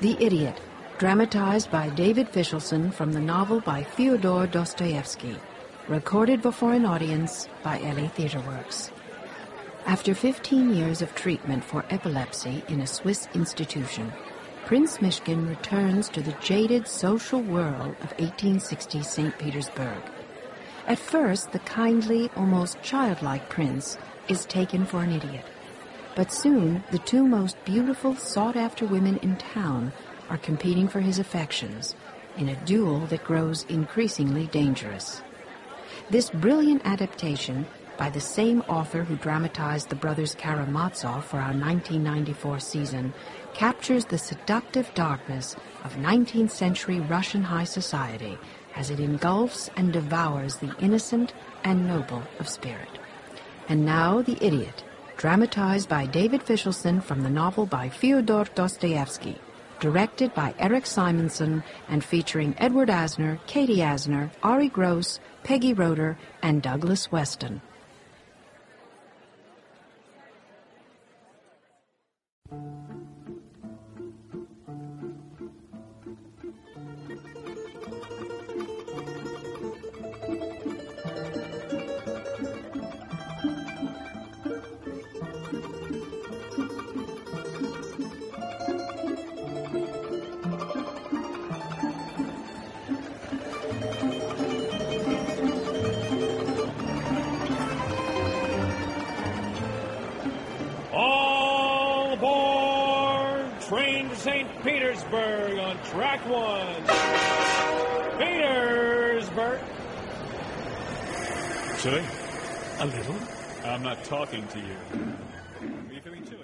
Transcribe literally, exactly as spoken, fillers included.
The Idiot, dramatized by David Fischelson from the novel by Fyodor Dostoevsky, recorded before an audience by L A Theatreworks. After fifteen years of treatment for epilepsy in a Swiss institution, Prince Myshkin returns to the jaded social whirl of eighteen sixties Saint Petersburg. At first, the kindly, almost childlike prince is taken for an idiot. But soon, the two most beautiful, sought-after women in town are competing for his affections in a duel that grows increasingly dangerous. This brilliant adaptation, by the same author who dramatized The Brothers Karamazov for our nineteen ninety-four season, captures the seductive darkness of nineteenth century Russian high society as it engulfs and devours the innocent and noble of spirit. And now, The Idiot, dramatized by David Fischelson from the novel by Fyodor Dostoevsky, directed by Eric Simonson and featuring Edward Asner, Katie Asner, Ari Gross, Peggy Roeder, and Douglas Weston. Saint Petersburg on track one. Petersburg. Chilly? A little? I'm not talking to you. Are you feeling chilly?